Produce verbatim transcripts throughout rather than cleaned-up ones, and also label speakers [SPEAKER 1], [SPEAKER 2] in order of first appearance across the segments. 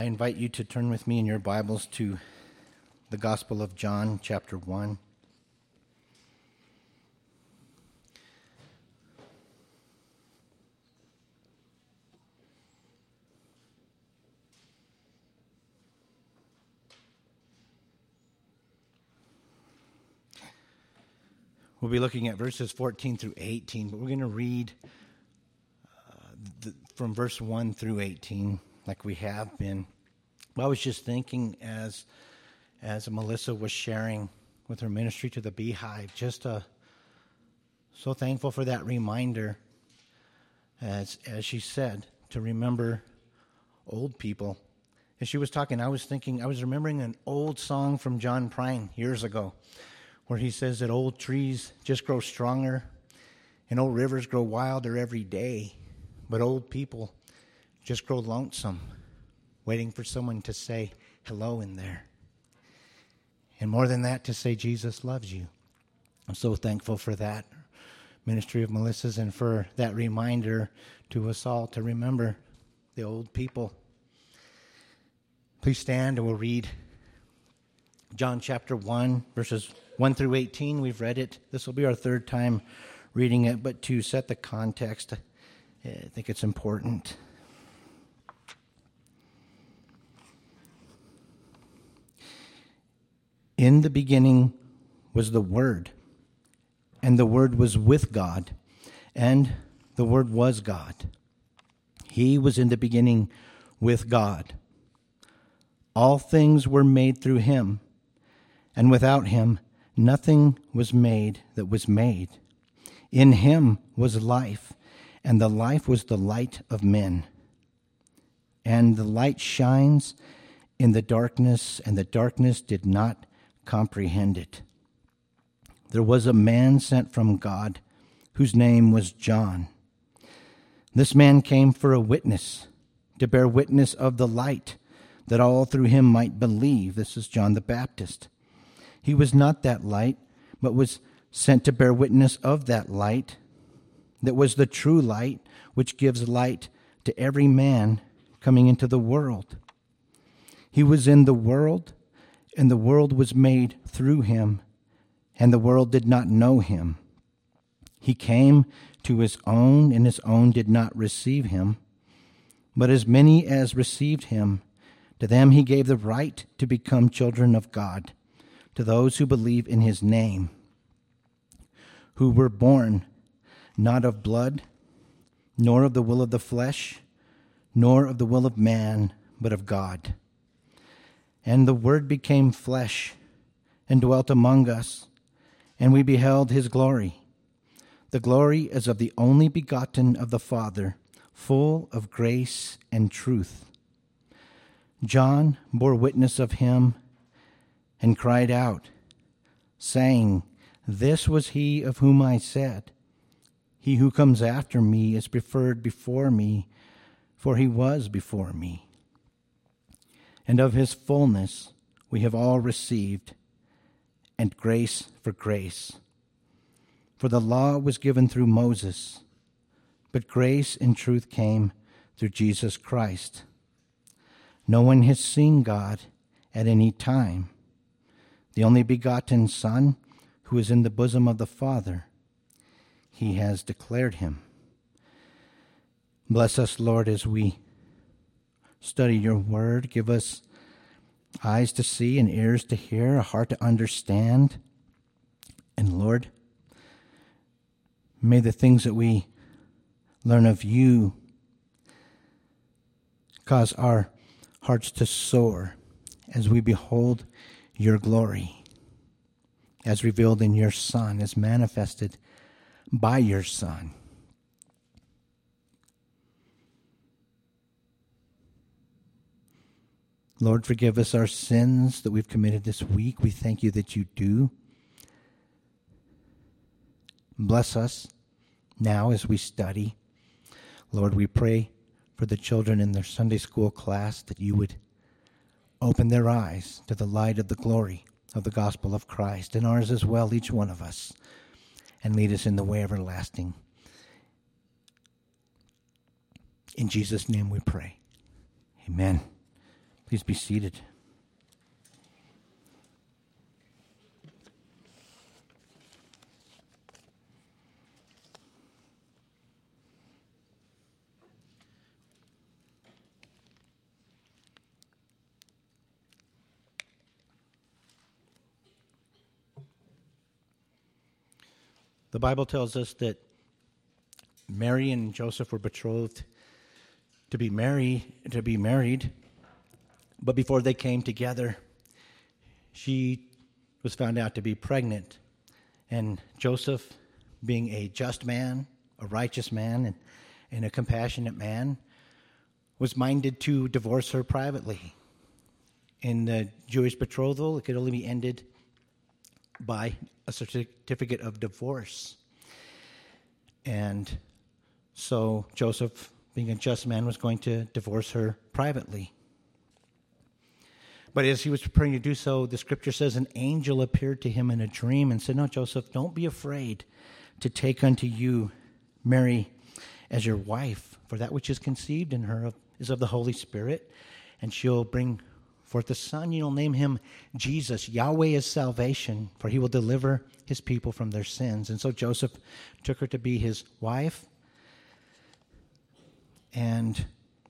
[SPEAKER 1] I invite you to turn with me in your Bibles to the Gospel of John, chapter one. We'll be looking at verses fourteen through eighteen, but we're going to read uh, the, from verse one through eighteen, like we have been. Well, I was just thinking as as Melissa was sharing with her ministry to the Beehive, just uh, so thankful for that reminder, as as she said, to remember old people. As she was talking, I was thinking, I was remembering an old song from John Prine years ago, where he says that old trees just grow stronger and old rivers grow wilder every day, but old people just grow lonesome, waiting for someone to say hello in there. And more than that, to say Jesus loves you. I'm so thankful for that ministry of Melissa's and for that reminder to us all to remember the old people. Please stand and we'll read John chapter one, verses one through eighteen. We've read it. This will be our third time reading it, but to set the context, I think it's important. In the beginning was the Word, and the Word was with God, and the Word was God. He was in the beginning with God. All things were made through him, and without him nothing was made that was made. In him was life, and the life was the light of men. And the light shines in the darkness, and the darkness did not comprehend it. There was a man sent from God, whose name was John. This man came for a witness, to bear witness of the light, that all through him might believe. This is John the Baptist. He was not that light, but was sent to bear witness of that light, that was the true light, which gives light to every man coming into the world. He was in the world, and the world was made through him, and the world did not know him. He came to his own, and his own did not receive him. But as many as received him, to them he gave the right to become children of God, to those who believe in his name, who were born not of blood, nor of the will of the flesh, nor of the will of man, but of God. And the Word became flesh and dwelt among us, and we beheld his glory. The glory as of the only begotten of the Father, full of grace and truth. John bore witness of him and cried out, saying, This was he of whom I said, He who comes after me is preferred before me, for he was before me. And of his fullness we have all received, and grace for grace. For the law was given through Moses, but grace and truth came through Jesus Christ. No one has seen God at any time. The only begotten Son, who is in the bosom of the Father, he has declared him. Bless us, Lord, as we study your word. Give us eyes to see and ears to hear, a heart to understand. And Lord, may the things that we learn of you cause our hearts to soar as we behold your glory, as revealed in your Son, as manifested by your Son. Lord, forgive us our sins that we've committed this week. We thank you that you do. Bless us now as we study. Lord, we pray for the children in their Sunday school class that you would open their eyes to the light of the glory of the gospel of Christ, and ours as well, each one of us, and lead us in the way everlasting. In Jesus' name we pray. Amen. Please be seated. The Bible tells us that Mary and Joseph were betrothed to be married, to be married, but before they came together, she was found out to be pregnant. And Joseph, being a just man, a righteous man, and, and a compassionate man, was minded to divorce her privately. In the Jewish betrothal, it could only be ended by a certificate of divorce. And so Joseph, being a just man, was going to divorce her privately. But as he was preparing to do so, the scripture says an angel appeared to him in a dream and said, "No, Joseph, don't be afraid to take unto you Mary as your wife, for that which is conceived in her is of the Holy Spirit, and she'll bring forth a son. You'll name him Jesus. Yahweh is salvation, for he will deliver his people from their sins." And so Joseph took her to be his wife, and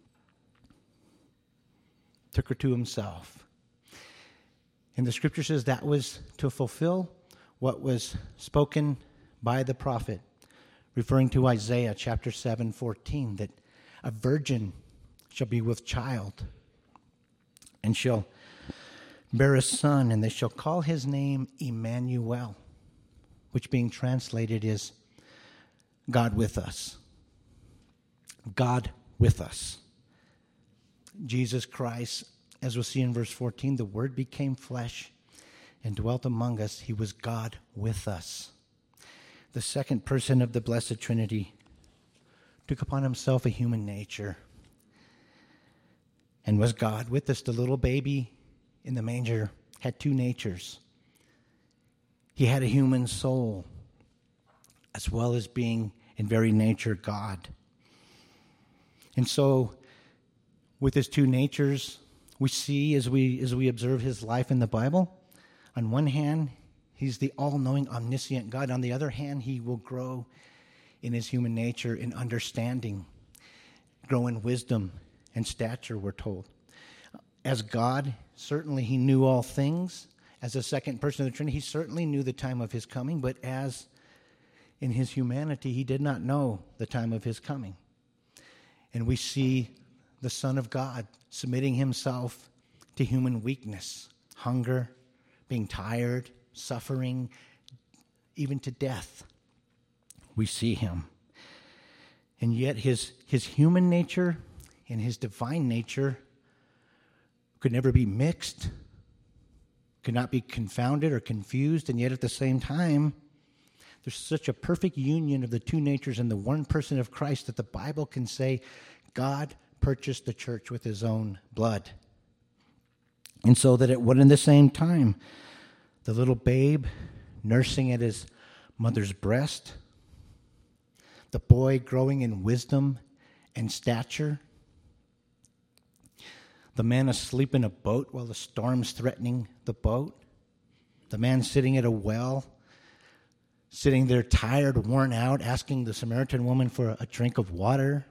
[SPEAKER 1] took her to himself. And the scripture says that was to fulfill what was spoken by the prophet, referring to Isaiah chapter seven, fourteen, that a virgin shall be with child, and shall bear a son, and they shall call his name Emmanuel, which being translated is God with us. God with us. Jesus Christ, as we'll see in verse fourteen, the Word became flesh and dwelt among us. He was God with us. The second person of the Blessed Trinity took upon himself a human nature and was God with us. The little baby in the manger had two natures. He had a human soul, as well as being in very nature God. And so, with his two natures, we see as we as we observe his life in the Bible, on one hand, he's the all-knowing, omniscient God. On the other hand, he will grow in his human nature in understanding, grow in wisdom and stature, we're told. As God, certainly he knew all things. As the second person of the Trinity, he certainly knew the time of his coming, but as in his humanity, he did not know the time of his coming. And we see the Son of God submitting himself to human weakness, hunger, being tired, suffering, even to death. We see him. And yet his, his human nature and his divine nature could never be mixed, could not be confounded or confused, and yet at the same time, there's such a perfect union of the two natures in the one person of Christ that the Bible can say God purchased the church with his own blood. And so that at one and the same time, the little babe nursing at his mother's breast, the boy growing in wisdom and stature, the man asleep in a boat while the storm's threatening the boat, the man sitting at a well, sitting there tired, worn out, asking the Samaritan woman for a drink of water.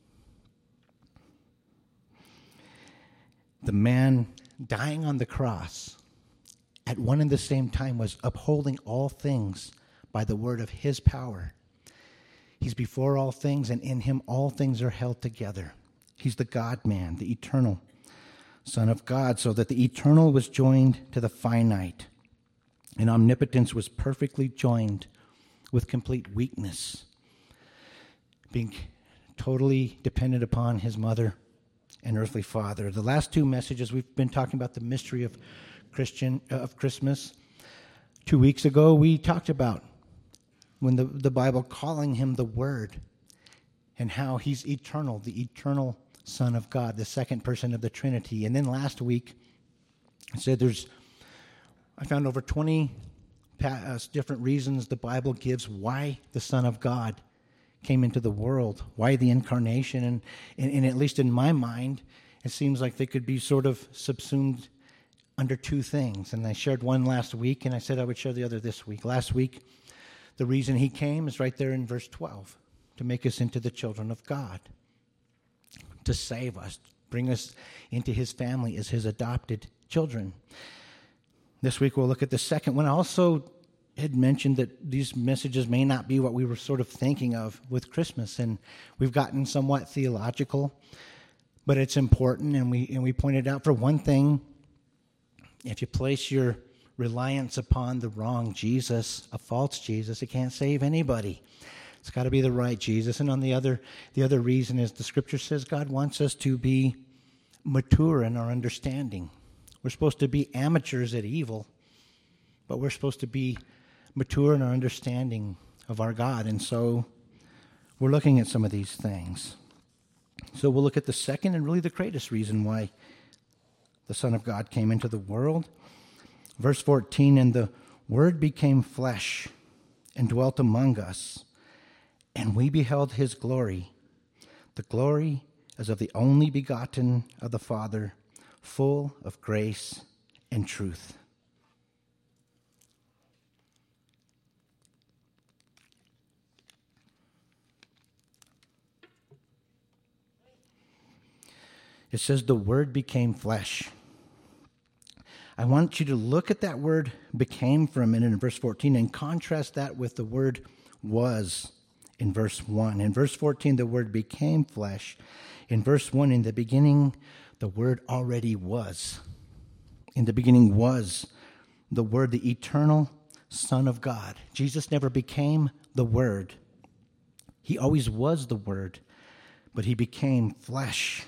[SPEAKER 1] The man dying on the cross at one and the same time was upholding all things by the word of his power. He's before all things, and in him all things are held together. He's the God-man, the eternal Son of God, so that the eternal was joined to the finite, and omnipotence was perfectly joined with complete weakness, being totally dependent upon his mother and earthly father. The last two messages, we've been talking about the mystery of Christian uh, of Christmas. Two weeks ago, we talked about when the, the Bible calling him the Word, and how he's eternal, the eternal Son of God, the second person of the Trinity. And then last week, I said there's, I found over twenty uh, different reasons the Bible gives why the Son of God came into the world, why the incarnation. And, and, and at least in my mind, it seems like they could be sort of subsumed under two things. And I shared one last week, and I said I would share the other this week. Last week, the reason he came is right there in verse twelve, to make us into the children of God, to save us, bring us into his family as his adopted children. This week we'll look at the second one. I also had mentioned that these messages may not be what we were sort of thinking of with Christmas, and we've gotten somewhat theological, but it's important, and we and we pointed out, for one thing, if you place your reliance upon the wrong Jesus, a false Jesus, it can't save anybody. It's got to be the right Jesus. And on the other, the other reason is the Scripture says God wants us to be mature in our understanding. We're supposed to be amateurs at evil, but we're supposed to be mature in our understanding of our God. And so we're looking at some of these things. So we'll look at the second and really the greatest reason why the Son of God came into the world. Verse fourteen, and the Word became flesh and dwelt among us, and we beheld his glory, the glory as of the only begotten of the Father, full of grace and truth. It says the Word became flesh. I want you to look at that word became for a minute in verse fourteen and contrast that with the word was in verse one. In verse fourteen, the word became flesh. In verse one, in the beginning, the Word already was. In the beginning was the Word, the eternal Son of God. Jesus never became the Word. He always was the Word, but he became flesh.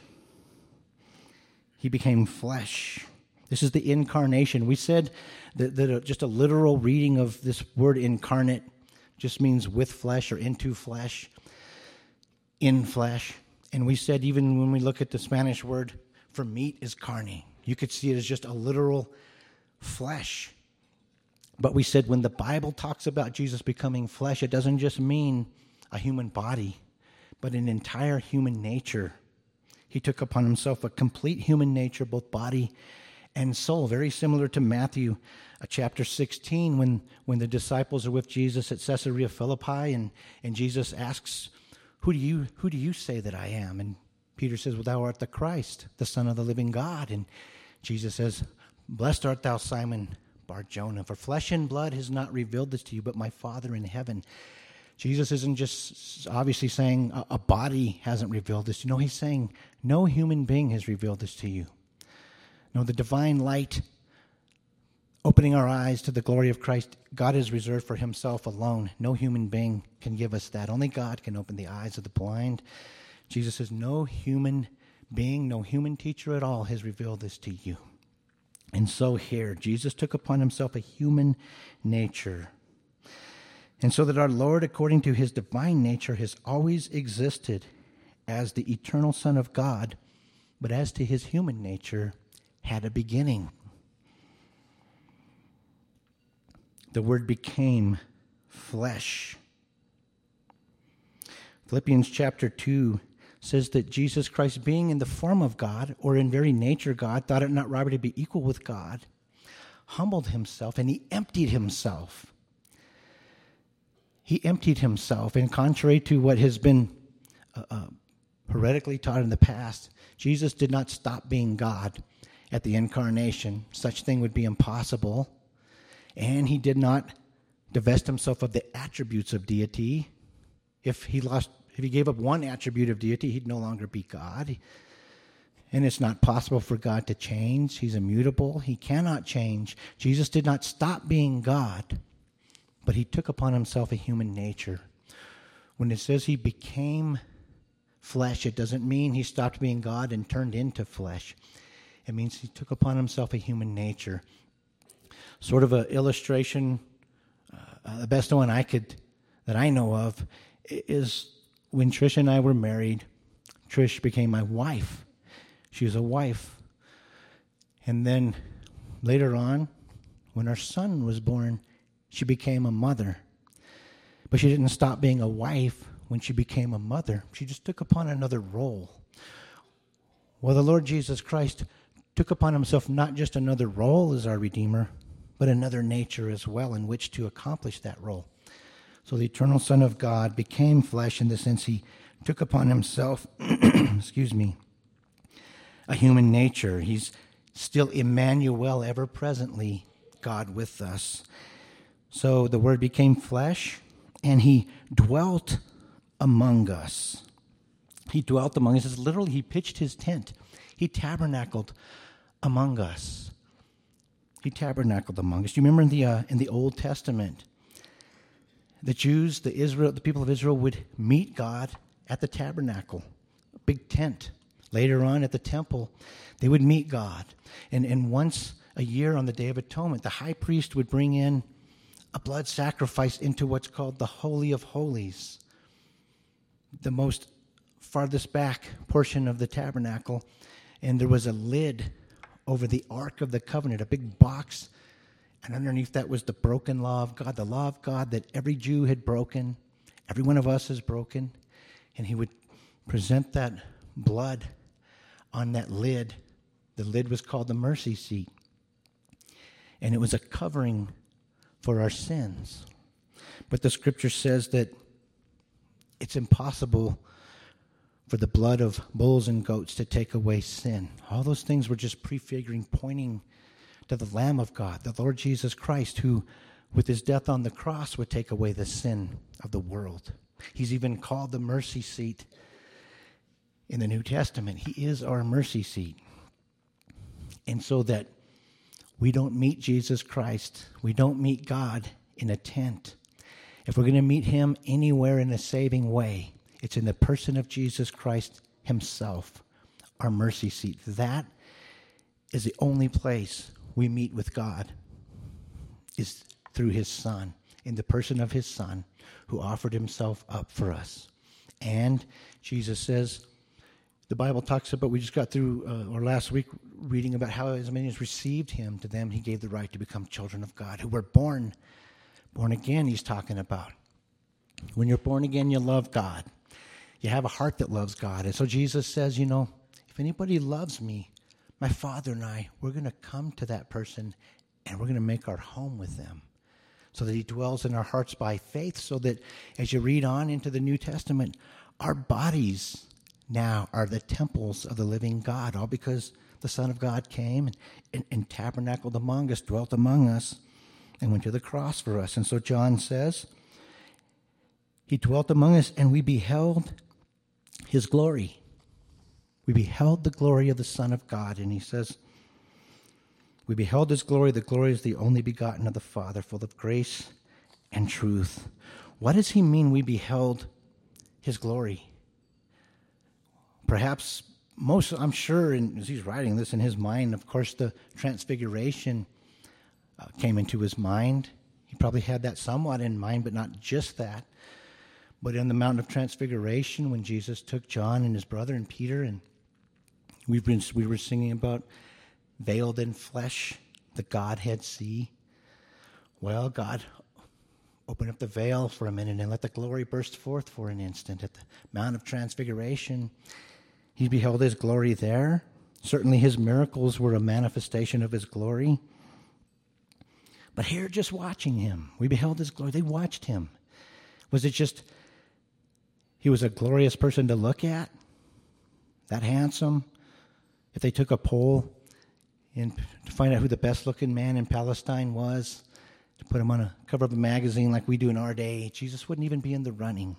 [SPEAKER 1] He became flesh. This is the incarnation. We said that, that just a literal reading of this word incarnate just means with flesh or into flesh, in flesh. And we said even when we look at the Spanish word for meat is carne, you could see it as just a literal flesh. But we said when the Bible talks about Jesus becoming flesh, it doesn't just mean a human body, but an entire human nature. He took upon himself a complete human nature, both body and soul, very similar to Matthew uh, chapter sixteen, when, when the disciples are with Jesus at Caesarea Philippi, and, and Jesus asks, who do you who do you say that I am? And Peter says, well, thou art the Christ, the Son of the living God. And Jesus says, blessed art thou, Simon Bar-Jonah, for flesh and blood has not revealed this to you, but my Father in heaven. Jesus isn't just obviously saying a, a body hasn't revealed this. You know, he's saying no human being has revealed this to you. No, the divine light opening our eyes to the glory of Christ, God has reserved for himself alone. No human being can give us that. Only God can open the eyes of the blind. Jesus says no human being, no human teacher at all has revealed this to you. And so here, Jesus took upon himself a human nature. And so that our Lord, according to his divine nature, has always existed as the eternal Son of God, but as to his human nature, had a beginning. The Word became flesh. Philippians chapter two says that Jesus Christ, being in the form of God, or in very nature God, thought it not robbery to be equal with God, humbled himself, and he emptied himself. He emptied himself, and contrary to what has been uh, uh, heretically taught in the past, Jesus did not stop being God at the incarnation. Such thing would be impossible. And he did not divest himself of the attributes of deity. If he lost, if he gave up one attribute of deity, he'd no longer be God. And it's not possible for God to change. He's immutable. He cannot change. Jesus did not stop being God, but he took upon himself a human nature. When it says he became flesh, it doesn't mean he stopped being God and turned into flesh. It means he took upon himself a human nature. Sort of an illustration, uh, the best one I could, that I know of, is when Trish and I were married. Trish became my wife. She was a wife. And then later on, when our son was born, she became a mother. But she didn't stop being a wife when she became a mother. She just took upon another role. Well, the Lord Jesus Christ took upon himself not just another role as our Redeemer, but another nature as well in which to accomplish that role. So the eternal Son of God became flesh in the sense he took upon himself, excuse me, a human nature. He's still Emmanuel, ever presently God with us. So the Word became flesh, and he dwelt among us. He dwelt among us. It's literally, he pitched his tent. He tabernacled among us. He tabernacled among us. You remember in the uh, in the Old Testament, the Jews, the Israel, the people of Israel would meet God at the tabernacle, a big tent. Later on at the temple, they would meet God. And, and once a year on the Day of Atonement, the high priest would bring in a blood sacrifice into what's called the Holy of Holies, the most farthest back portion of the tabernacle. And there was a lid over the Ark of the Covenant, a big box. And underneath that was the broken law of God, the law of God that every Jew had broken, every one of us has broken. And he would present that blood on that lid. The lid was called the mercy seat. And it was a covering for our sins. But the scripture says that it's impossible for the blood of bulls and goats to take away sin. All those things were just prefiguring, pointing to the Lamb of God, the Lord Jesus Christ, who with his death on the cross would take away the sin of the world. He's even called the mercy seat in the New Testament. He is our mercy seat. And so that we don't meet Jesus Christ, we don't meet God in a tent. If we're going to meet him anywhere in a saving way, it's in the person of Jesus Christ himself, our mercy seat. That is the only place we meet with God, is through his Son, in the person of his Son, who offered himself up for us. And Jesus says, the Bible talks about, we just got through, uh, or last week, reading about how as many as received him, to them he gave the right to become children of God, who were born, born again, he's talking about. When you're born again, you love God. You have a heart that loves God. And so Jesus says, you know, if anybody loves me, my Father and I, we're going to come to that person and we're going to make our home with them, so that he dwells in our hearts by faith, so that as you read on into the New Testament, our bodies now are the temples of the living God, all because the Son of God came and, and, and tabernacled among us, dwelt among us, and went to the cross for us. And so John says, he dwelt among us, and we beheld his glory. We beheld the glory of the Son of God. And he says, we beheld his glory. The glory is the only begotten of the Father, full of grace and truth. What does he mean we beheld his glory? Perhaps most, I'm sure, in, as he's writing this in his mind, of course, the transfiguration uh, came into his mind. He probably had that somewhat in mind, but not just that. But in the Mountain of Transfiguration, when Jesus took John and his brother and Peter, and we've been, we were singing about veiled in flesh, the Godhead see. Well, God opened up the veil for a minute and let the glory burst forth for an instant at the Mount of Transfiguration. He beheld his glory there. Certainly his miracles were a manifestation of his glory. But here, just watching him, we beheld his glory. They watched him. Was it just he was a glorious person to look at? That handsome? If they took a poll in, to find out who the best-looking man in Palestine was, to put him on a cover of a magazine like we do in our day, Jesus wouldn't even be in the running.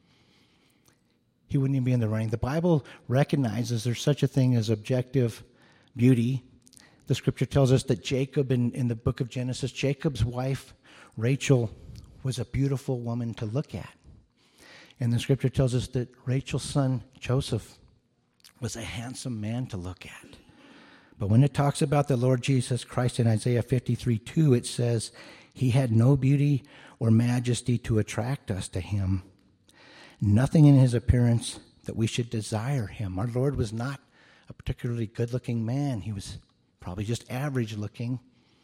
[SPEAKER 1] He wouldn't even be in the running. The Bible recognizes there's such a thing as objective beauty. The scripture tells us that Jacob, in, in the book of Genesis, Jacob's wife, Rachel, was a beautiful woman to look at. And the scripture tells us that Rachel's son, Joseph, was a handsome man to look at. But when it talks about the Lord Jesus Christ in Isaiah fifty-three two, it says, he had no beauty or majesty to attract us to him. Nothing in his appearance that we should desire him. Our Lord was not a particularly good-looking man. He was probably just average-looking.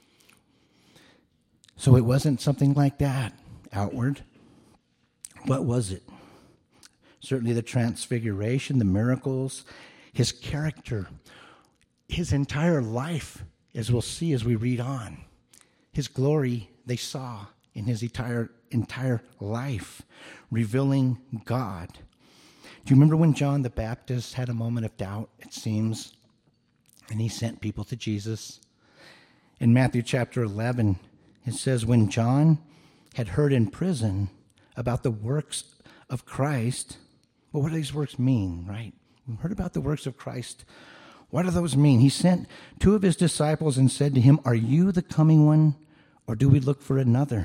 [SPEAKER 1] So it wasn't something like that outward. What was it? Certainly the transfiguration, the miracles. his character, his entire life, as we'll see as we read on. His glory they saw in his entire, entire life, revealing God. Do you remember when John the Baptist had a moment of doubt, it seems, and he sent people to Jesus? In Matthew chapter eleven, it says, when John had heard in prison about the works of Christ, well, what do these works mean, right? We heard about the works of Christ. What do those mean? He sent two of his disciples and said to him, are you the coming one, or do we look for another?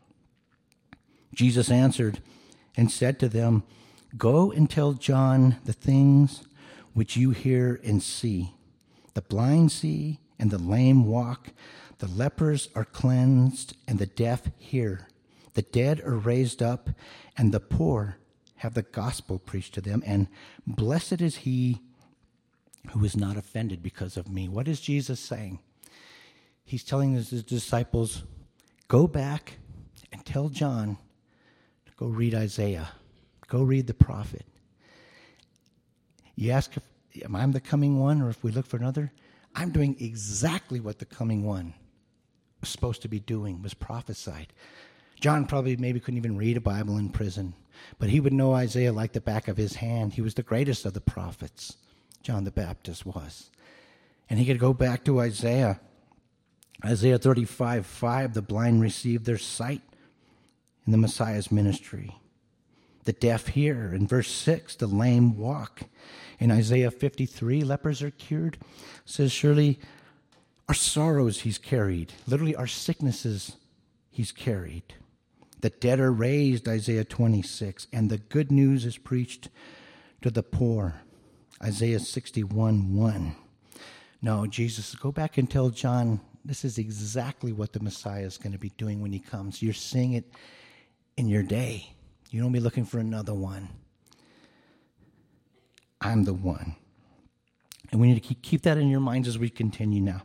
[SPEAKER 1] Jesus answered and said to them, go and tell John the things which you hear and see. The blind see, and the lame walk. The lepers are cleansed, and the deaf hear. The dead are raised up, and the poor have the gospel preached to them. And blessed is he who is not offended because of me. What is Jesus saying? He's telling his disciples, go back and tell John to go read Isaiah. Go read the prophet. You ask if am I the coming one, or if we look for another? I'm doing exactly what the coming one was supposed to be doing, was prophesied. John probably maybe couldn't even read a Bible in prison, but he would know Isaiah like the back of his hand. He was the greatest of the prophets, John the Baptist was. And he could go back to Isaiah. Isaiah thirty-five five, the blind receive their sight in the Messiah's ministry. The deaf hear. In verse six, the lame walk. In Isaiah fifty-three, lepers are cured. It says, surely our sorrows he's carried. Literally, our sicknesses he's carried. The dead are raised, Isaiah twenty-six. And the good news is preached to the poor, Isaiah sixty-one one. No, Jesus, go back and tell John, this is exactly what the Messiah is going to be doing when he comes. You're seeing it in your day. You don't be looking for another one. I'm the one. And we need to keep that in your minds as we continue now.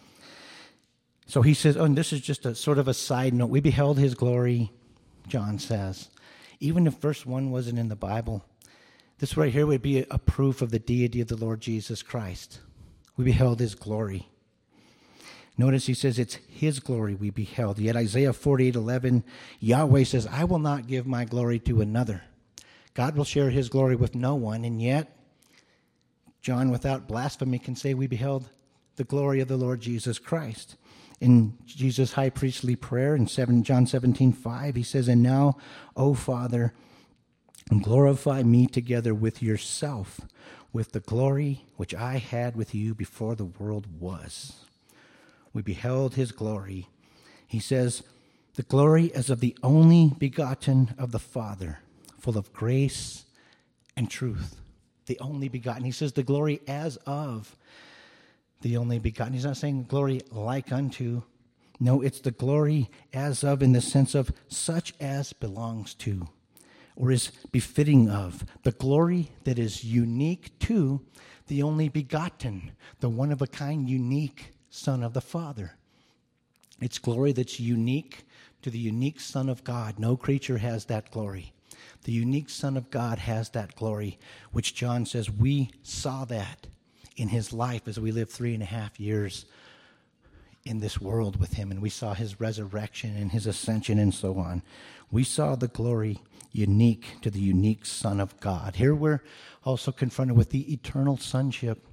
[SPEAKER 1] So he says, oh, and this is just a sort of a side note. We beheld his glory, John says. Even if verse one wasn't in the Bible, this right here would be a proof of the deity of the Lord Jesus Christ. We beheld his glory. Notice he says it's his glory we beheld. Yet Isaiah forty-eight eleven, Yahweh says, I will not give my glory to another. God will share his glory with no one, and yet John, without blasphemy, can say we beheld the glory of the Lord Jesus Christ. In Jesus' high priestly prayer in John seventeen five, he says, and now, O Father, glorify me together with yourself, with the glory which I had with you before the world was. We beheld his glory. He says, the glory as of the only begotten of the Father, full of grace and truth. The only begotten. He says the glory as of the only begotten. He's not saying glory like unto. No, it's the glory as of in the sense of such as belongs to or is befitting of. The glory that is unique to the only begotten, the one of a kind, unique Son of the Father. It's glory that's unique to the unique Son of God. No creature has that glory. The unique Son of God has that glory, which John says we saw that in his life as we lived three and a half years in this world with him, and we saw his resurrection and his ascension and so on. We saw the glory unique to the unique Son of God. Here we're also confronted with the eternal sonship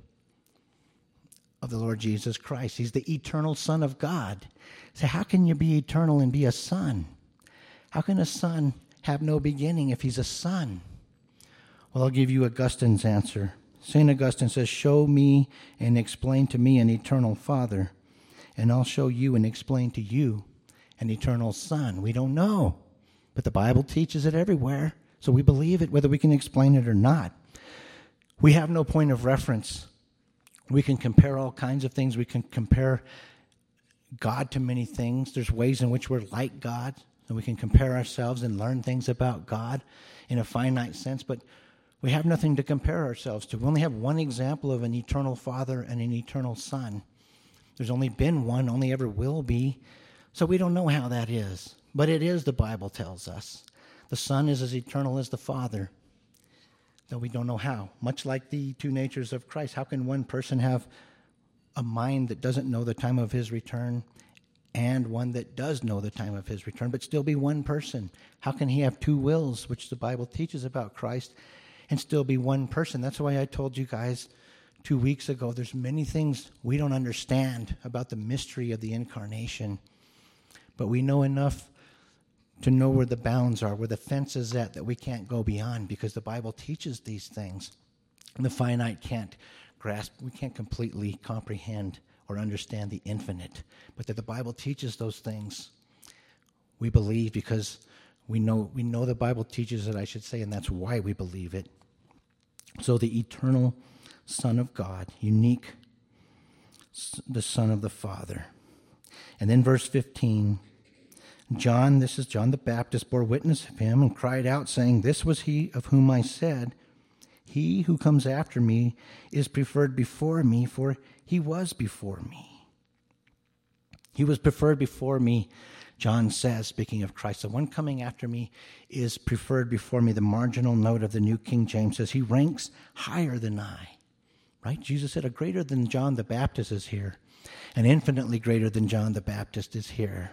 [SPEAKER 1] of the Lord Jesus Christ. He's the eternal Son of God. So how can you be eternal and be a son? How can a son have no beginning if he's a son? Well, I'll give you Augustine's answer. Saint Augustine says, show me and explain to me an eternal Father, and I'll show you and explain to you an eternal Son. We don't know, but the Bible teaches it everywhere, so we believe it whether we can explain it or not. We have no point of reference. We can compare all kinds of things. We can compare God to many things. There's ways in which we're like God, and we can compare ourselves and learn things about God in a finite sense, but we have nothing to compare ourselves to. We only have one example of an eternal Father and an eternal Son. There's only been one, only ever will be, so we don't know how that is. But it is, the Bible tells us. The Son is as eternal as the Father. though we don't know how. Much like the two natures of Christ, how can one person have a mind that doesn't know the time of his return and one that does know the time of his return, but still be one person? How can he have two wills, which the Bible teaches about Christ, and still be one person? That's why I told you guys two weeks ago, there's many things we don't understand about the mystery of the incarnation, but we know enough to know where the bounds are, where the fence is at, that we can't go beyond, because the Bible teaches these things. And the finite can't grasp, we can't completely comprehend or understand the infinite, but that the Bible teaches those things. We believe because we know we know the Bible teaches it, I should say, and that's why we believe it. So the eternal Son of God, unique, the Son of the Father. And then verse fifteen, John, this is John the Baptist, bore witness of him and cried out, saying, this was he of whom I said, he who comes after me is preferred before me, for he was before me. He was preferred before me, John says, speaking of Christ. The one coming after me is preferred before me. The marginal note of the New King James says he ranks higher than I. Right? Jesus said a greater than John the Baptist is here. And infinitely greater than John the Baptist is here.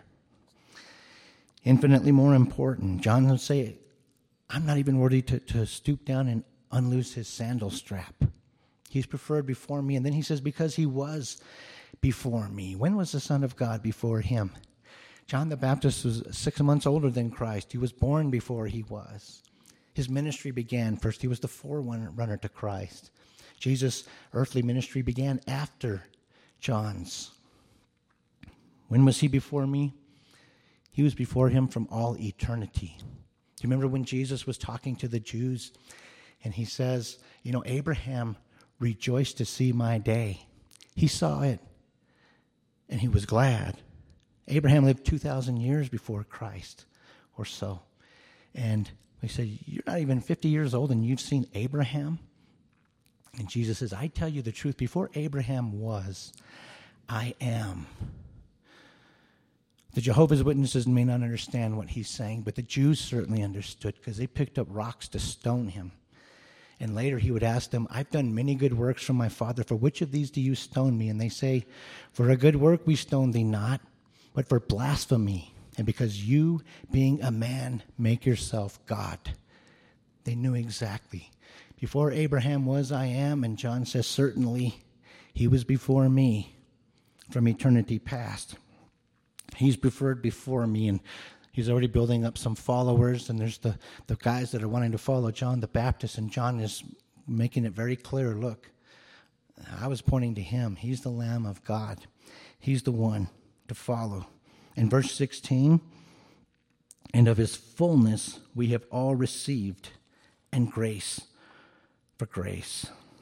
[SPEAKER 1] Infinitely more important. John would say, I'm not even worthy to, to stoop down and unloose his sandal strap. He's preferred before me. And then he says, because he was before me. When was the Son of God before him? John the Baptist was six months older than Christ. He was born before he was. His ministry began first. He was the forerunner to Christ. Jesus' earthly ministry began after John's. When was he before me? He was before him from all eternity. Do you remember when Jesus was talking to the Jews and he says, you know, Abraham rejoiced to see my day. He saw it and he was glad. Abraham lived two thousand years before Christ or so. And he said, you're not even fifty years old and you've seen Abraham? And Jesus says, I tell you the truth, before Abraham was, I am. The Jehovah's Witnesses may not understand what he's saying, but the Jews certainly understood because they picked up rocks to stone him. And later he would ask them, I've done many good works from my Father. For which of these do you stone me? And they say, for a good work we stone thee not, but for blasphemy. And because you, being a man, make yourself God. They knew exactly. Before Abraham was, I am. And John says, certainly he was before me from eternity past. He's preferred before me, and he's already building up some followers, and there's the, the guys that are wanting to follow John the Baptist, and John is making it very clear, look, I was pointing to him. He's the Lamb of God. He's the one to follow. In verse sixteen, and of his fullness we have all received, and grace for grace.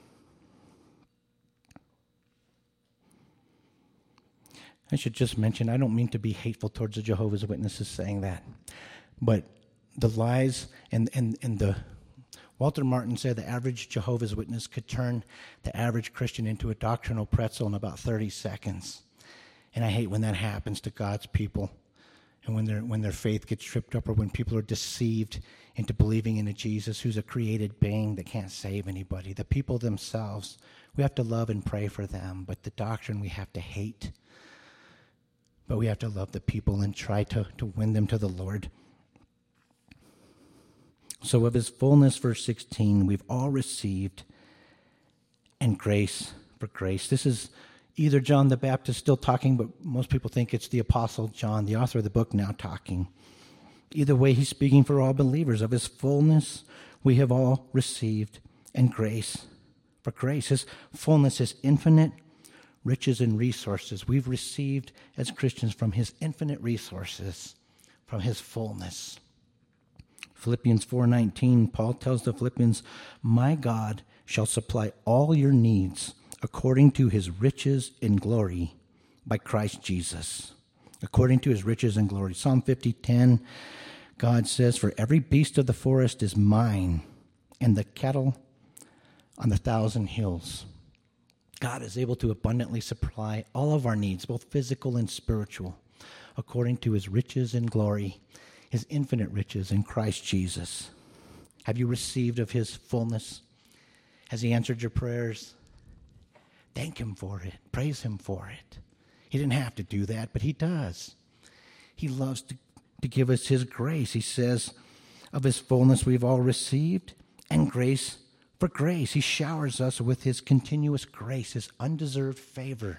[SPEAKER 1] I should just mention, I don't mean to be hateful towards the Jehovah's Witnesses saying that, but the lies and, and, and the, Walter Martin said the average Jehovah's Witness could turn the average Christian into a doctrinal pretzel in about thirty seconds. And I hate when that happens to God's people and when their when their faith gets tripped up or when people are deceived into believing in a Jesus who's a created being that can't save anybody. The people themselves, we have to love and pray for them, but the doctrine we have to hate. But we have to love the people and try to, to win them to the Lord. So of his fullness, verse sixteen, we've all received, and grace for grace. This is either John the Baptist still talking, but most people think it's the Apostle John, the author of the book, now talking. Either way, he's speaking for all believers. Of his fullness, we have all received, and grace for grace. His fullness is infinite riches and resources. We've received as Christians from his infinite resources, from his fullness. Philippians four nineteen, Paul tells the Philippians, my God shall supply all your needs according to his riches in glory by Christ Jesus. According to his riches and glory. Psalm fifty ten, God says, for every beast of the forest is mine, and the cattle on the thousand hills. God is able to abundantly supply all of our needs, both physical and spiritual, according to his riches and glory, his infinite riches in Christ Jesus. Have you received of his fullness? Has he answered your prayers? Thank him for it. Praise him for it. He didn't have to do that, but he does. He loves to, to give us his grace. He says, of his fullness we've all received, and grace for grace. He showers us with his continuous grace, his undeserved favor.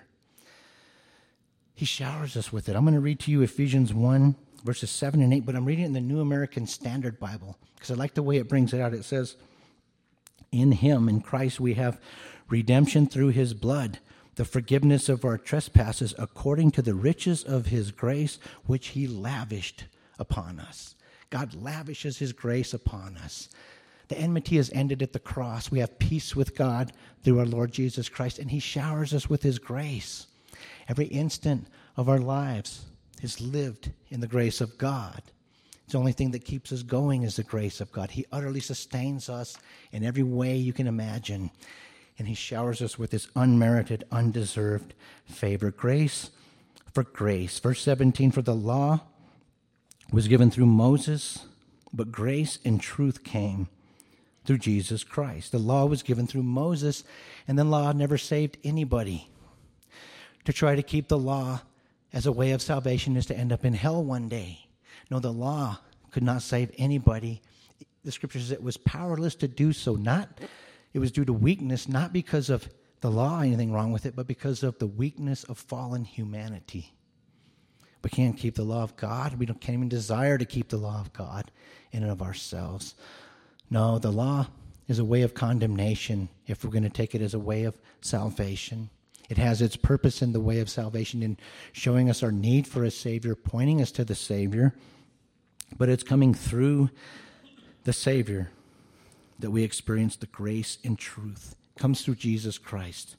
[SPEAKER 1] He showers us with it. I'm going to read to you Ephesians one, verses seven and eight, but I'm reading it in the New American Standard Bible because I like the way it brings it out. It says, in him, in Christ, we have redemption through his blood, the forgiveness of our trespasses according to the riches of his grace, which he lavished upon us. God lavishes his grace upon us. The enmity is ended at the cross. We have peace with God through our Lord Jesus Christ, and he showers us with his grace. Every instant of our lives is lived in the grace of God. It's the only thing that keeps us going is the grace of God. He utterly sustains us in every way you can imagine, and he showers us with his unmerited, undeserved favor. Grace for grace. Verse seventeen, for the law was given through Moses, but grace and truth came through Jesus Christ. The law was given through Moses, and the law never saved anybody. To try to keep the law as a way of salvation is to end up in hell one day. No, the law could not save anybody. The scripture says it was powerless to do so. Not, it was due to weakness, not because of the law, anything wrong with it, but because of the weakness of fallen humanity. We can't keep the law of God. We don't, can't even desire to keep the law of God in and of ourselves. No, the law is a way of condemnation if we're going to take it as a way of salvation. It has its purpose in the way of salvation in showing us our need for a Savior, pointing us to the Savior, but it's coming through the Savior that we experience the grace and truth. It comes through Jesus Christ.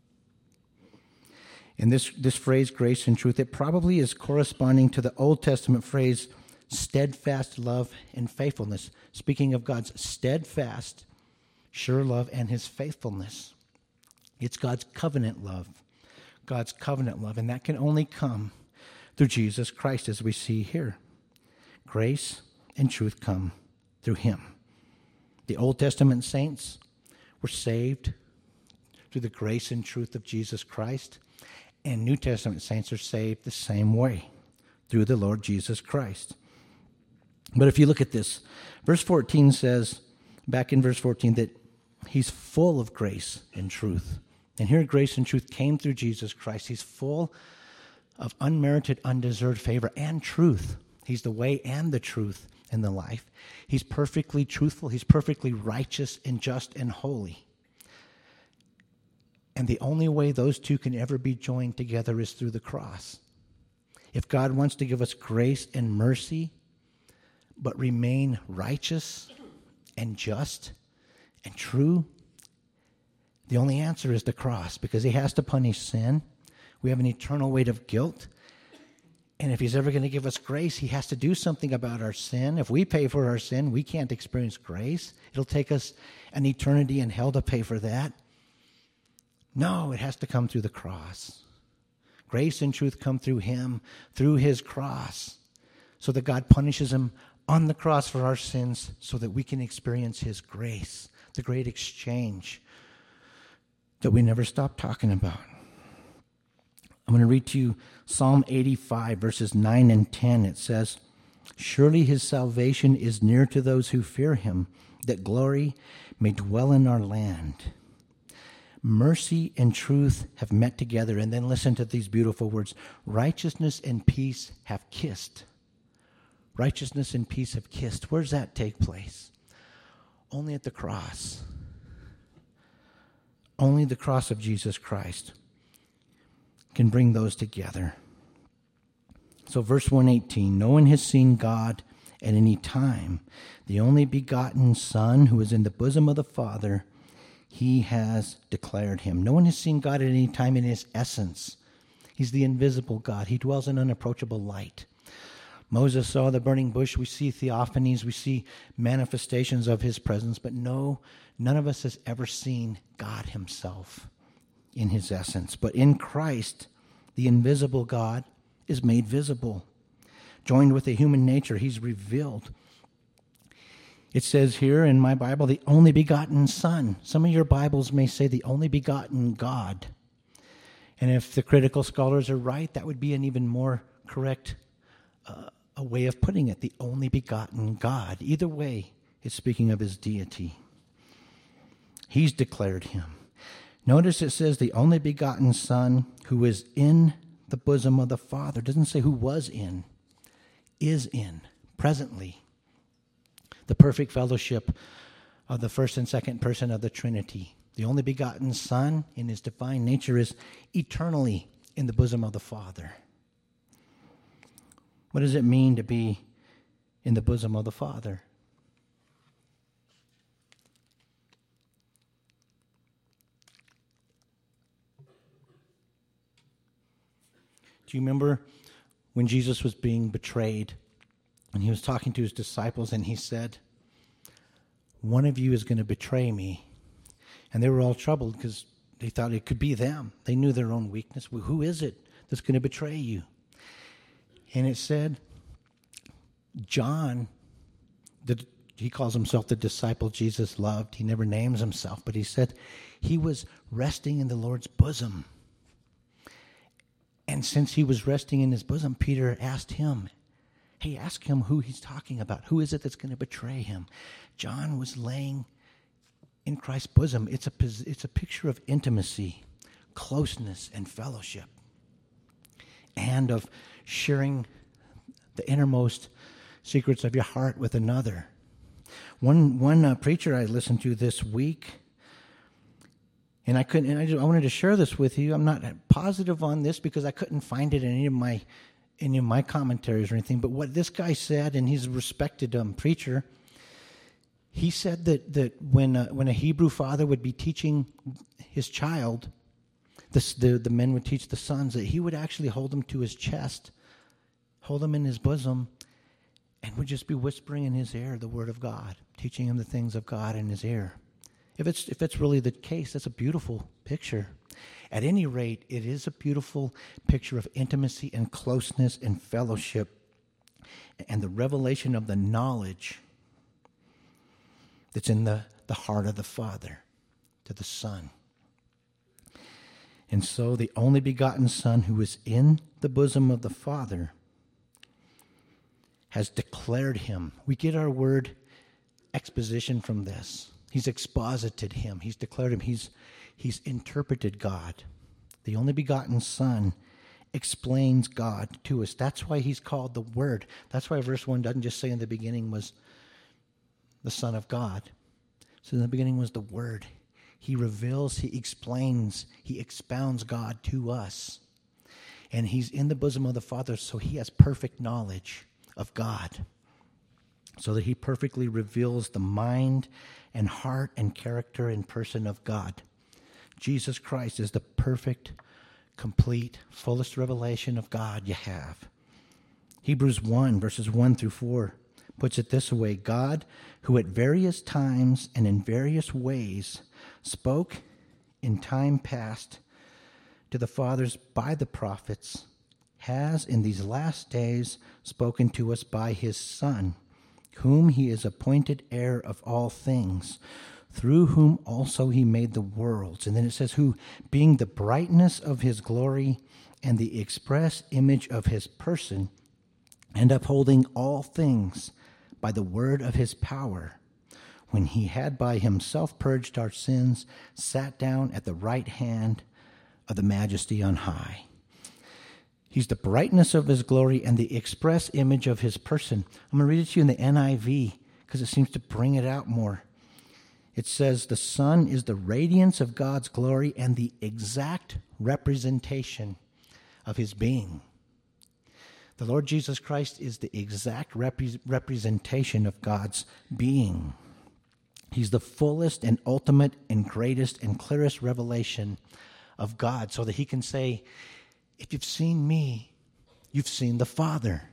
[SPEAKER 1] And this, this phrase, grace and truth, it probably is corresponding to the Old Testament phrase, steadfast love and faithfulness, speaking of God's steadfast, sure love and his faithfulness. It's God's covenant love, God's covenant love, and that can only come through Jesus Christ, as we see here. Grace and truth come through him. The Old Testament saints were saved through the grace and truth of Jesus Christ, and New Testament saints are saved the same way, through the Lord Jesus Christ. But if you look at this, verse fourteen says, back in verse fourteen, that he's full of grace and truth. And here grace and truth came through Jesus Christ. He's full of unmerited, undeserved favor and truth. He's the way and the truth and the life. He's perfectly truthful. He's perfectly righteous and just and holy. And the only way those two can ever be joined together is through the cross. If God wants to give us grace and mercy, but remain righteous and just and true, the only answer is the cross, because he has to punish sin. We have an eternal weight of guilt. And if he's ever going to give us grace, he has to do something about our sin. If we pay for our sin, we can't experience grace. It'll take us an eternity in hell to pay for that. No, it has to come through the cross. Grace and truth come through him, through his cross, so that God punishes him on the cross for our sins so that we can experience his grace, the great exchange that we never stop talking about. I'm going to read to you Psalm eighty-five, verses nine and ten. It says, surely his salvation is near to those who fear him, that glory may dwell in our land. Mercy and truth have met together. And then listen to these beautiful words. Righteousness and peace have kissed. Righteousness and peace have kissed. Where does that take place? Only at the cross. Only the cross of Jesus Christ can bring those together. So verse one eighteen, no one has seen God at any time. The only begotten Son who is in the bosom of the Father, he has declared him. No one has seen God at any time in his essence. He's the invisible God. He dwells in unapproachable light. Moses saw the burning bush. We see theophanies. We see manifestations of his presence. But no, none of us has ever seen God himself in his essence. But in Christ, the invisible God is made visible. Joined with the human nature, he's revealed. It says here in my Bible, the only begotten Son. Some of your Bibles may say the only begotten God. And if the critical scholars are right, that would be an even more correct uh, a way of putting it, the only begotten God. Either way, it's speaking of his deity. He's declared him. Notice it says the only begotten Son who is in the bosom of the Father. It doesn't say who was in, is in, presently. The perfect fellowship of the first and second person of the Trinity. The only begotten Son in his divine nature is eternally in the bosom of the Father. What does it mean to be in the bosom of the Father? Do you remember when Jesus was being betrayed and he was talking to his disciples and he said, one of you is going to betray me. And they were all troubled because they thought it could be them. They knew their own weakness. Well, who is it that's going to betray you? And it said, John, the, he calls himself the disciple Jesus loved. He never names himself, but he said he was resting in the Lord's bosom. And since he was resting in his bosom, Peter asked him, hey, ask him who he's talking about. Who is it that's going to betray him? John was laying in Christ's bosom. It's a, it's a picture of intimacy, closeness, and fellowship, and of sharing the innermost secrets of your heart with another. One one uh, preacher I listened to this week, and I couldn't. And I, just, I wanted to share this with you. I'm not positive on this because I couldn't find it in any of my any of my commentaries or anything. But what this guy said, and he's a respected um, preacher. He said that that when a, when a Hebrew father would be teaching his child, the, the the men would teach the sons that he would actually hold them to his chest, hold them in his bosom, and would just be whispering in his ear the word of God, teaching him the things of God in his ear. If it's if it's really the case, that's a beautiful picture. At any rate, it is a beautiful picture of intimacy and closeness and fellowship, and the revelation of the knowledge that's in the, the heart of the Father to the Son. And so the only begotten Son who is in the bosom of the Father has declared him. We get our word exposition from this. He's exposited him. He's declared him. He's, he's interpreted God. The only begotten Son explains God to us. That's why he's called the Word. That's why verse one doesn't just say in the beginning was the Son of God. So in the beginning was the Word. He reveals, he explains, he expounds God to us. And he's in the bosom of the Father, so he has perfect knowledge of God, so that he perfectly reveals the mind and heart and character and person of God. Jesus Christ is the perfect, complete, fullest revelation of God you have. Hebrews one, verses one through four. Puts it this way, God, who at various times and in various ways spoke in time past to the fathers by the prophets, has in these last days spoken to us by his Son, whom he is appointed heir of all things, through whom also he made the worlds. And then it says, who, being the brightness of his glory and the express image of his person, and upholding all things by the word of his power, when he had by himself purged our sins, sat down at the right hand of the majesty on high. He's the brightness of his glory and the express image of his person. I'm going to read it to you in the N I V because it seems to bring it out more. It says, the Son is the radiance of God's glory and the exact representation of his being. The Lord Jesus Christ is the exact repre- representation of God's being. He's the fullest and ultimate and greatest and clearest revelation of God, so that he can say, if you've seen me, you've seen the Father.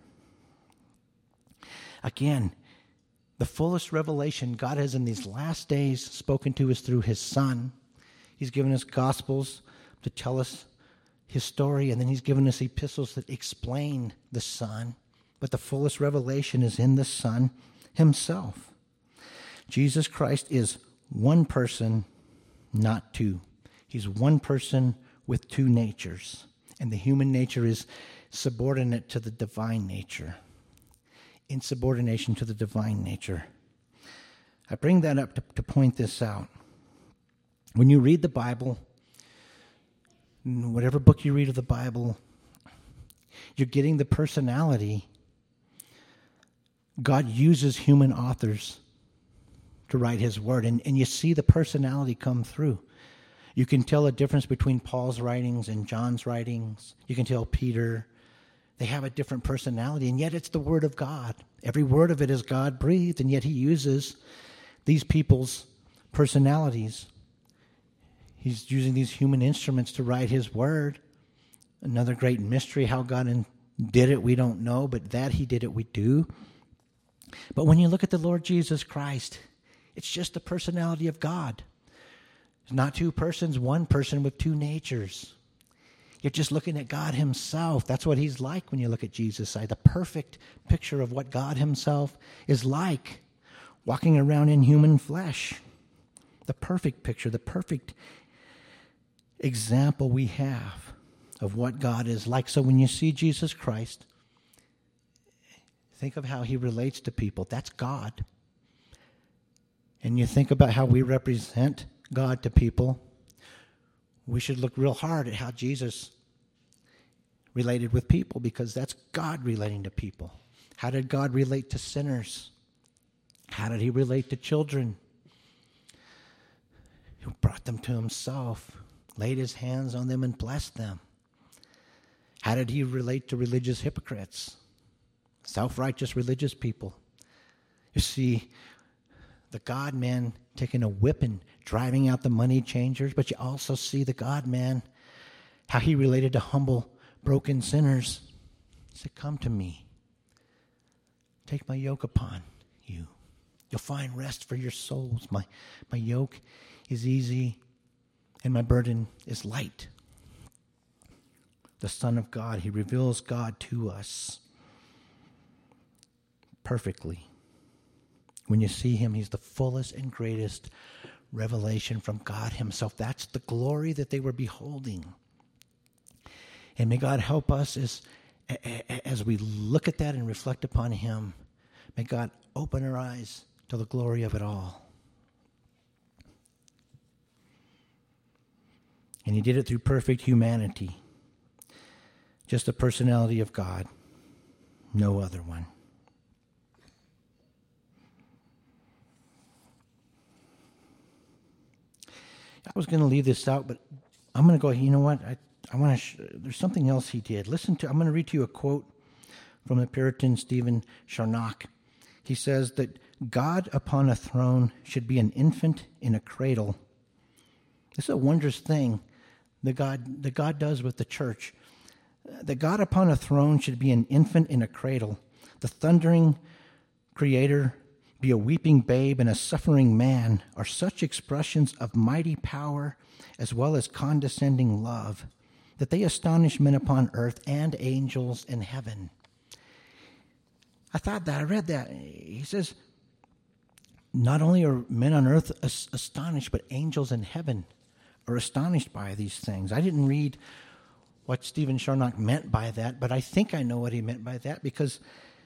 [SPEAKER 1] Again, the fullest revelation God has in these last days spoken to us through his Son. He's given us Gospels to tell us his story, and then he's given us epistles that explain the Son. But the fullest revelation is in the Son himself. Jesus Christ is one person, not two. He's one person with two natures. And the human nature is subordinate to the divine nature. Insubordination to the divine nature. I bring that up to, to point this out. When you read the Bible, whatever book you read of the Bible, you're getting the personality. God uses human authors to write his word, and, and you see the personality come through. You can tell a difference between Paul's writings and John's writings. You can tell Peter. They have a different personality, and yet it's the word of God. Every word of it is God-breathed, and yet he uses these people's personalities. He's using these human instruments to write his word. Another great mystery, how God did it, we don't know, but that he did it, we do. But when you look at the Lord Jesus Christ, it's just the personality of God. It's not two persons, one person with two natures. You're just looking at God himself. That's what he's like when you look at Jesus. The perfect picture of what God himself is like, walking around in human flesh. The perfect picture, the perfect example we have of what God is like. So when you see Jesus Christ, think of how he relates to people. That's God. And you think about how we represent God to people. We should look real hard at how Jesus related with people, because that's God relating to people. How did God relate to sinners? How did he relate to children? He brought them to himself, laid his hands on them and blessed them. How did he relate to religious hypocrites, self-righteous religious people? You see the God-man taking a whip and driving out the money changers, but you also see the God-man, how he related to humble, broken sinners. He said, come to me. Take my yoke upon you. You'll find rest for your souls. My, my yoke is easy and my burden is light. The Son of God, he reveals God to us perfectly. When you see him, he's the fullest and greatest revelation from God himself. That's the glory that they were beholding. And may God help us as, as we look at that and reflect upon him. May God open our eyes to the glory of it all. And he did it through perfect humanity. Just the personality of God. No other one. I was going to leave this out, but I'm going to go, you know what? I, I want to, sh- there's something else he did. Listen to, I'm going to read to you a quote from the Puritan Stephen Charnock. He says that God upon a throne should be an infant in a cradle. This is a wondrous thing that God, that God does with the church. The God upon a throne should be an infant in a cradle. The thundering creator be a weeping babe and a suffering man are such expressions of mighty power as well as condescending love that they astonish men upon earth and angels in heaven. I thought that, I read that. He says, not only are men on earth astonished, but angels in heaven are astonished by these things. I didn't read what Stephen Charnock meant by that, but I think I know what he meant by that, because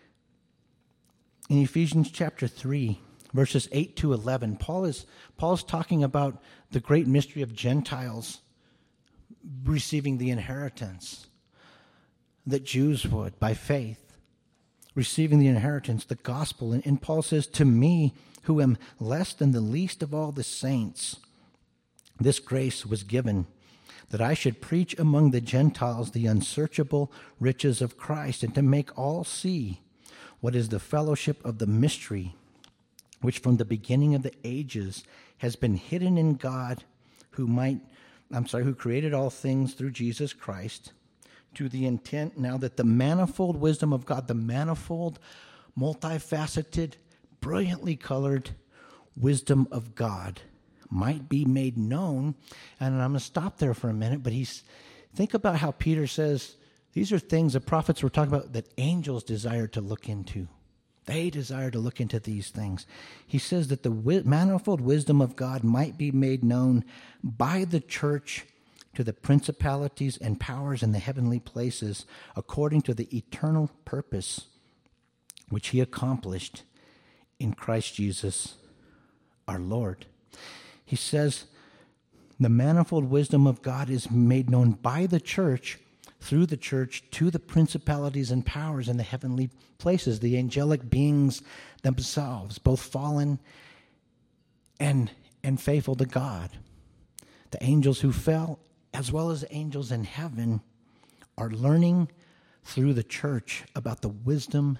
[SPEAKER 1] in Ephesians chapter three, verses eight to eleven, Paul is Paul's talking about the great mystery of Gentiles receiving the inheritance that Jews would by faith, receiving the inheritance, the gospel. And, and Paul says, to me, who am less than the least of all the saints, this grace was given, that I should preach among the Gentiles the unsearchable riches of Christ, and to make all see what is the fellowship of the mystery, which from the beginning of the ages has been hidden in God, who might, I'm sorry, who created all things through Jesus Christ, to the intent now that the manifold wisdom of God, the manifold, multifaceted, brilliantly colored wisdom of God might be made known. And I'm going to stop there for a minute, but he's, think about how Peter says, these are things the prophets were talking about that angels desire to look into. They desire to look into these things. He says that the wi- manifold wisdom of God might be made known by the church to the principalities and powers in the heavenly places, according to the eternal purpose which he accomplished in Christ Jesus our Lord. He says the manifold wisdom of God is made known by the church, through the church, to the principalities and powers in the heavenly places, the angelic beings themselves, both fallen and, and faithful to God. The angels who fell, as well as angels in heaven, are learning through the church about the wisdom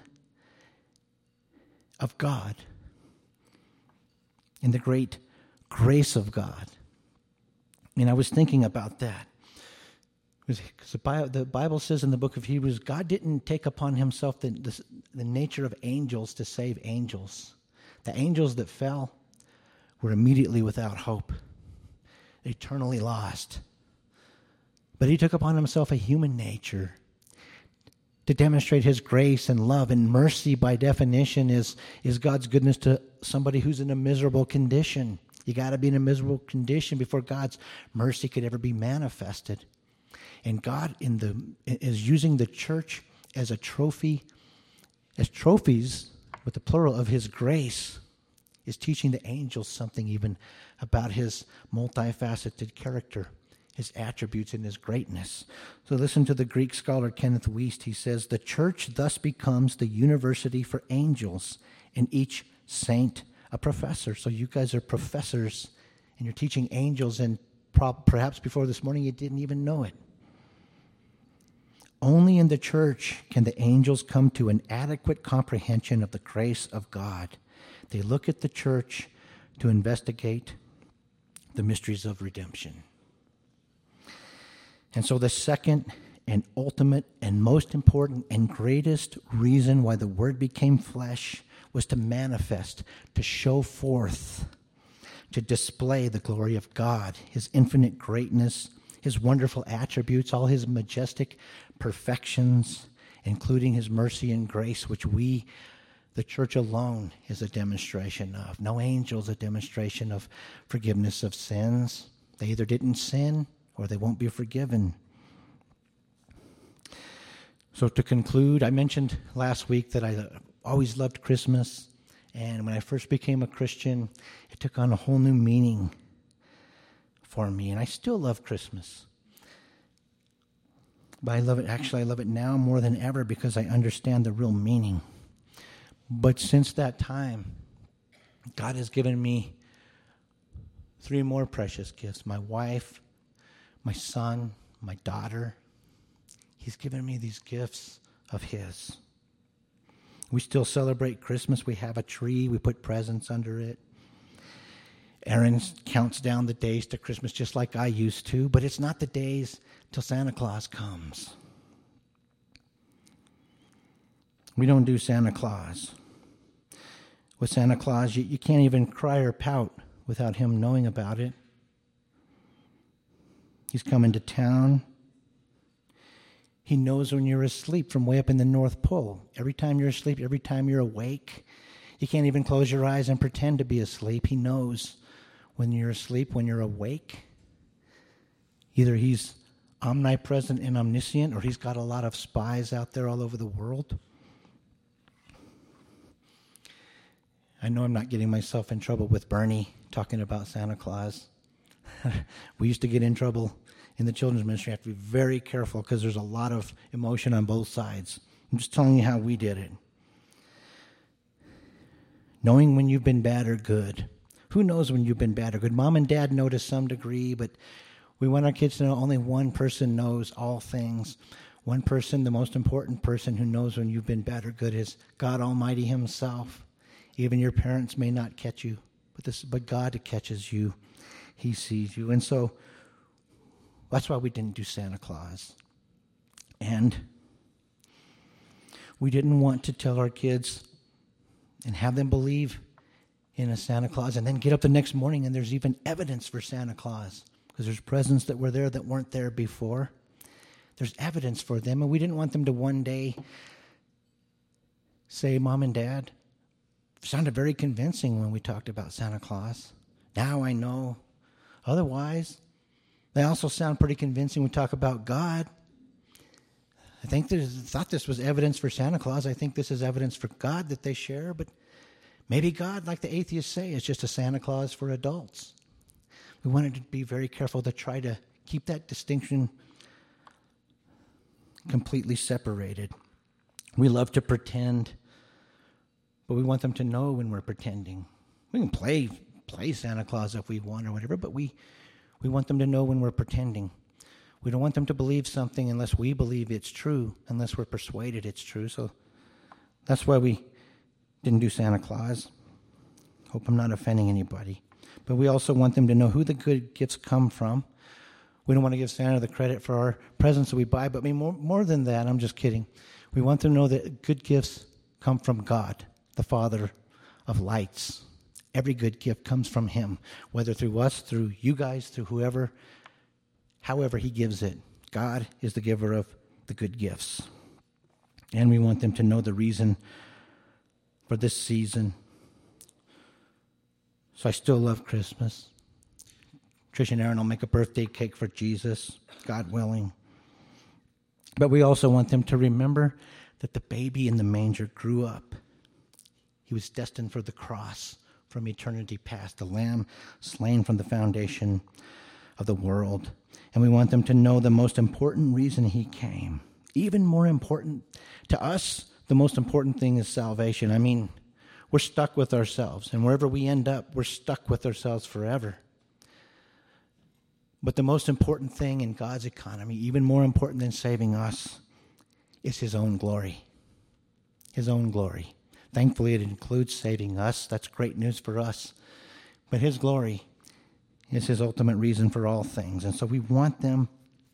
[SPEAKER 1] of God and the great grace of God. And I was thinking about that. Because the Bible says in the book of Hebrews, God didn't take upon himself the, the, the nature of angels to save angels. The angels that fell were immediately without hope, eternally lost. But he took upon himself a human nature to demonstrate his grace and love. And mercy, by definition, is, is God's goodness to somebody who's in a miserable condition. You got to be in a miserable condition before God's mercy could ever be manifested. And God in the is using the church as a trophy, as trophies, with the plural of his grace, is teaching the angels something even about his multifaceted character, his attributes, and his greatness. So listen to the Greek scholar Kenneth Wuest. He says, the church thus becomes the university for angels, and each saint a professor. So you guys are professors, and you're teaching angels, and perhaps before this morning you didn't even know it. Only in the church can the angels come to an adequate comprehension of the grace of God. They look at the church to investigate the mysteries of redemption. And so the second and ultimate and most important and greatest reason why the Word became flesh was to manifest, to show forth, to display the glory of God, his infinite greatness, his wonderful attributes, all his majestic perfections, including his mercy and grace, which we, the church alone, is a demonstration of. No angel is a demonstration of forgiveness of sins. They either didn't sin or they won't be forgiven. So to conclude, I mentioned last week that I always loved Christmas, and when I first became a Christian, it took on a whole new meaning for me, and I still love Christmas. But I love it, actually I love it now more than ever because I understand the real meaning. But since that time, God has given me three more precious gifts: my wife, my son, my daughter. He's given me these gifts of his. We still celebrate Christmas. We have a tree. We put presents under it. Aaron counts down the days to Christmas just like I used to, but it's not the days till Santa Claus comes. We don't do Santa Claus. With Santa Claus, you, you can't even cry or pout without him knowing about it. He's coming to town. He knows when you're asleep from way up in the North Pole. Every time you're asleep, every time you're awake, you can't even close your eyes and pretend to be asleep. He knows when you're asleep, when you're awake. Either he's omnipresent and omniscient, or he's got a lot of spies out there all over the world. I know I'm not getting myself in trouble with Bernie talking about Santa Claus. We used to get in trouble in the children's ministry. You have to be very careful because there's a lot of emotion on both sides. I'm just telling you how we did it. Knowing when you've been bad or good. Who knows when you've been bad or good? Mom and Dad know to some degree, but we want our kids to know only one person knows all things. One person, the most important person who knows when you've been bad or good, is God Almighty himself. Even your parents may not catch you, but this, but God catches you. He sees you. And so that's why we didn't do Santa Claus. And we didn't want to tell our kids and have them believe in a Santa Claus and then get up the next morning and there's even evidence for Santa Claus because there's presents that were there that weren't there before. There's evidence for them, and we didn't want them to one day say, Mom and Dad, sounded very convincing when we talked about Santa Claus. Now I know. Otherwise, they also sound pretty convincing when we talk about God. I think there's, thought this was evidence for Santa Claus. I think this is evidence for God that they share, but maybe God, like the atheists say, is just a Santa Claus for adults. We wanted to be very careful to try to keep that distinction completely separated. We love to pretend, but we want them to know when we're pretending. We can play play Santa Claus if we want or whatever, but we, we want them to know when we're pretending. We don't want them to believe something unless we believe it's true, unless we're persuaded it's true. So that's why we didn't do Santa Claus. Hope I'm not offending anybody. But we also want them to know who the good gifts come from. We don't want to give Santa the credit for our presents that we buy, but more, more than that, I'm just kidding. We want them to know that good gifts come from God, the Father of lights. Every good gift comes from him, whether through us, through you guys, through whoever, however he gives it. God is the giver of the good gifts. And we want them to know the reason for this season. So I still love Christmas. Trish and Aaron will make a birthday cake for Jesus, God willing. But we also want them to remember that the baby in the manger grew up. He was destined for the cross from eternity past, the lamb slain from the foundation of the world. And we want them to know the most important reason he came. Even more important to us, the most important thing is salvation. I mean, we're stuck with ourselves, and wherever we end up, we're stuck with ourselves forever. But the most important thing in God's economy, even more important than saving us, is his own glory. His own glory. Thankfully, it includes saving us. That's great news for us. But his glory is his ultimate reason for all things. And so we want them,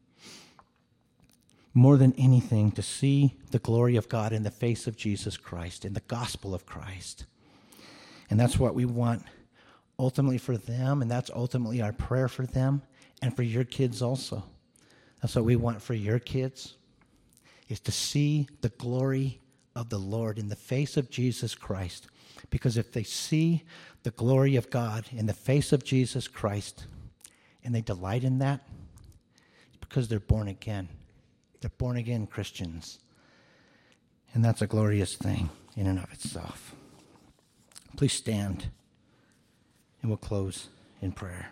[SPEAKER 1] more than anything, to see the glory of God in the face of Jesus Christ, in the gospel of Christ. And that's what we want ultimately for them, and that's ultimately our prayer for them and for your kids also. That's what we want for your kids, is to see the glory of the Lord in the face of Jesus Christ. Because if they see the glory of God in the face of Jesus Christ and they delight in that, it's because they're born again. They're born again Christians. And that's a glorious thing in and of itself. Please stand, and we'll close in prayer.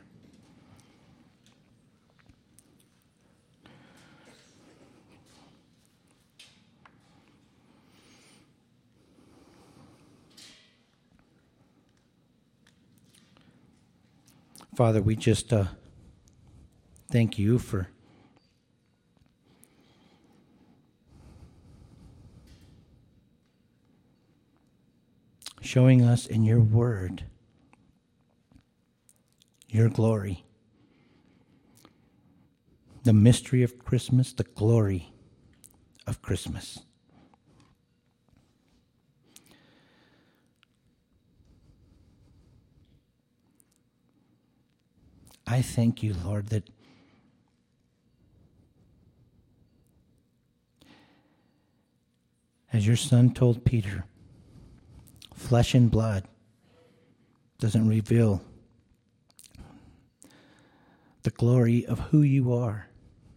[SPEAKER 1] Father, we just uh, thank you for showing us in your word your glory, the mystery of Christmas, the glory of Christmas. I thank you, Lord, that as your son told Peter, flesh and blood doesn't reveal the glory of who you are.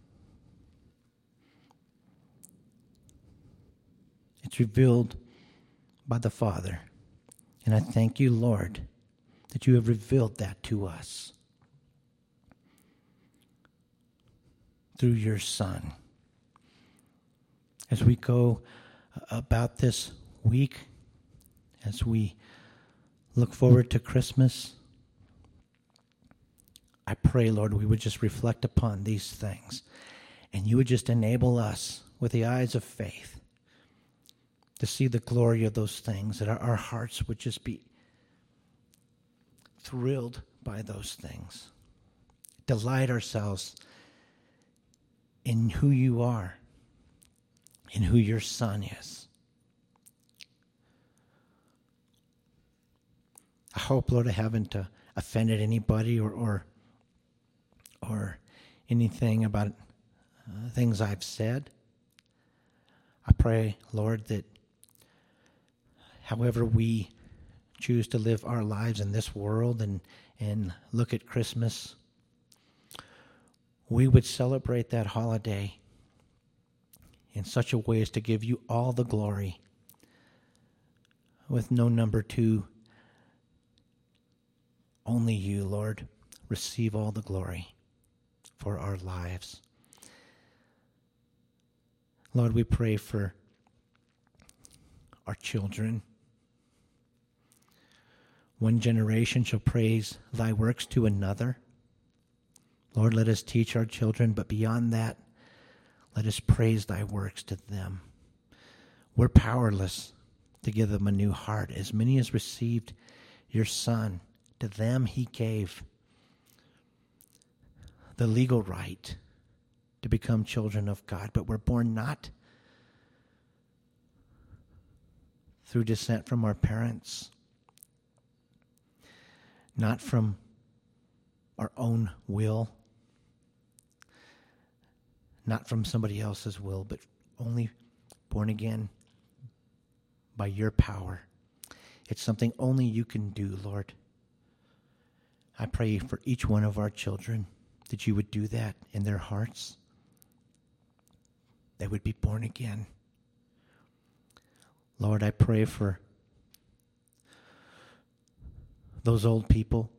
[SPEAKER 1] It's revealed by the Father. And I thank you, Lord, that you have revealed that to us through your Son. As we go about this week, as we look forward to Christmas, I pray, Lord, we would just reflect upon these things, and you would just enable us with the eyes of faith to see the glory of those things, that our, our hearts would just be thrilled by those things. Delight ourselves in who you are, in who your Son is. I hope, Lord, I haven't uh, offended anybody or or, or anything about uh, things I've said. I pray, Lord, that however we choose to live our lives in this world and, and look at Christmas, we would celebrate that holiday in such a way as to give you all the glory, with no number two, only you, Lord. Receive all the glory for our lives. Lord, we pray for our children. One generation shall praise thy works to another. Lord, let us teach our children, but beyond that, let us praise thy works to them. We're powerless to give them a new heart. As many as received your Son, to them he gave the legal right to become children of God. But we're born not through descent from our parents, not from our own will, not from somebody else's will, but only born again by your power. It's something only you can do, Lord. I pray for each one of our children that you would do that in their hearts. They would be born again. Lord, I pray for those old people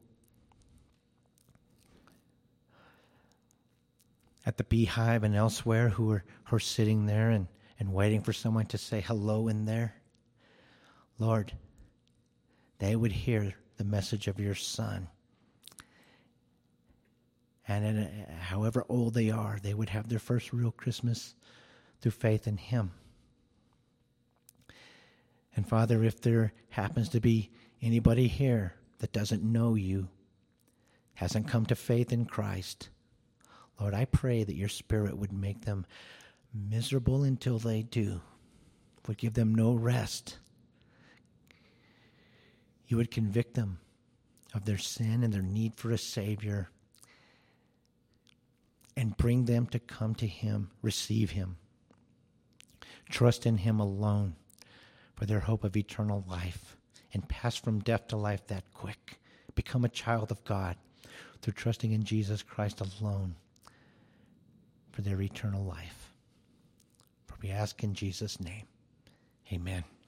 [SPEAKER 1] at the Beehive and elsewhere who are, who are sitting there and, and waiting for someone to say hello in there. Lord, they would hear the message of your Son. And in a, however old they are, they would have their first real Christmas through faith in him. And Father, if there happens to be anybody here that doesn't know you, hasn't come to faith in Christ, Lord, I pray that your Spirit would make them miserable until they do, would give them no rest. You would convict them of their sin and their need for a Savior, and bring them to come to him, receive him, trust in him alone for their hope of eternal life, and pass from death to life that quick. Become a child of God through trusting in Jesus Christ alone for their eternal life. For we ask in Jesus' name, amen.